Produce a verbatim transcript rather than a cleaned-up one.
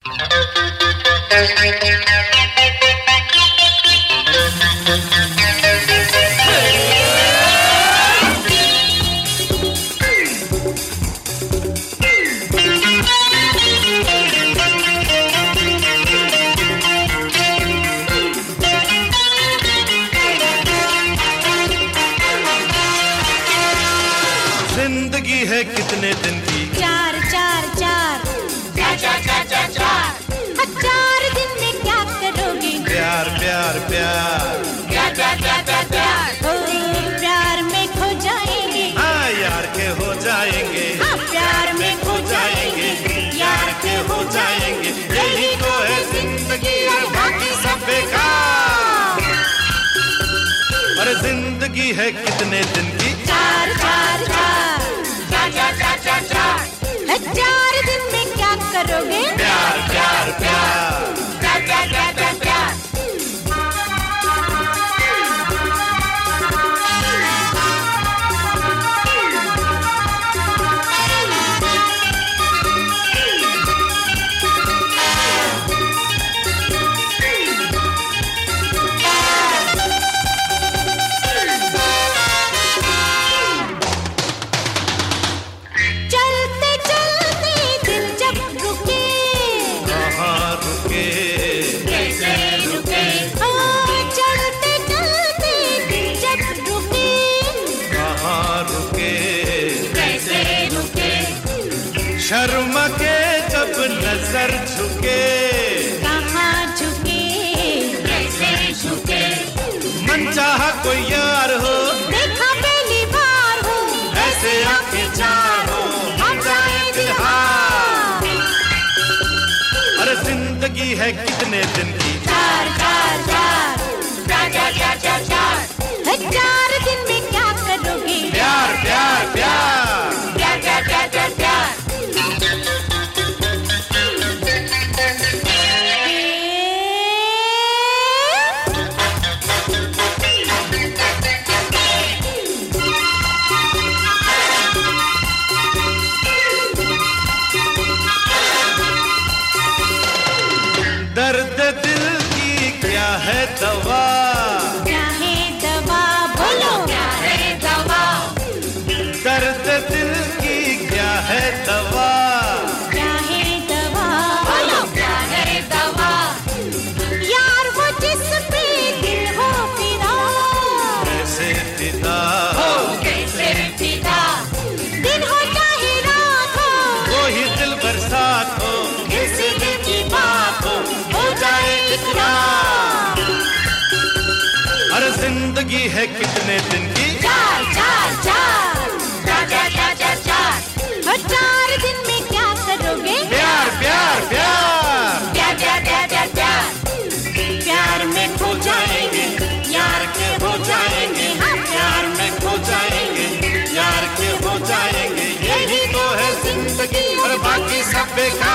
जिंदगी है कितने दिन की? चार चार चार चार चार चार चार चार चार दिन में क्या करोगे? प्यार प्यार प्यार प्यार प्यार प्यार प्यार प्यार ओ, प्यार में खो जाएंगे। हाँ यार के हो जाएंगे। हाँ, प्यार में खो जाएंगे, यार के हो जाएंगे। यही तो है जिंदगी और बाकी सब बेकार। और जिंदगी है कितने दिन की? चार चार चार चार चार चार चार चार चार दिन में क्या करोगे? प्यार प्यार प्यार प्यार प्यार प्यार प्यार प्यार चलते चलते दिल जब रुके, कहाँ रुके? कैसे रुके ओ, चलते चलते दिल जब रुके, कहाँ रुके? कैसे रुके शर्म के जब नजर झुके, कहाँ झुके? कैसे झुके मन चाहा कोई यार हो, देखा पहली बार हो, ऐसे आंखें चाहो हम जाए दिल हार। अरे जिंदगी है कितने दिन की? चार चार चार चार चार चार चार चार चार दिन में क्या करोगे? प्यार प्यार प्यार प्यार प्यार प्यार प्यार प्यार दर्द दिल की क्या है दवा? क्या है दवा? बोलो क्या है दवा दर्द दिल की क्या है दवा? क्या है दवा? बोलो क्या है दवा यार वो जिस पे दिल हो फिदा, कैसे फिदा कैसे पिता दिन हो चाहे रात हो, वो ही दिल बरसात हो, किसी दिल की बात हो, हो जाए इकरार। अरे जिंदगी है कितने दिन की? चार चार चार चार चार चार चार चार और चार दिन में क्या करोगे? प्यार प्यार प्यार प्यार प्यार प्यार प्यार प्यार प्यार में खो जाएंगे, यार के हो जाएंगे। हाँ, प्यार में खो जाएंगे, यार के हो जाएंगे। यही तो है जिंदगी और बाकी सब बेकार।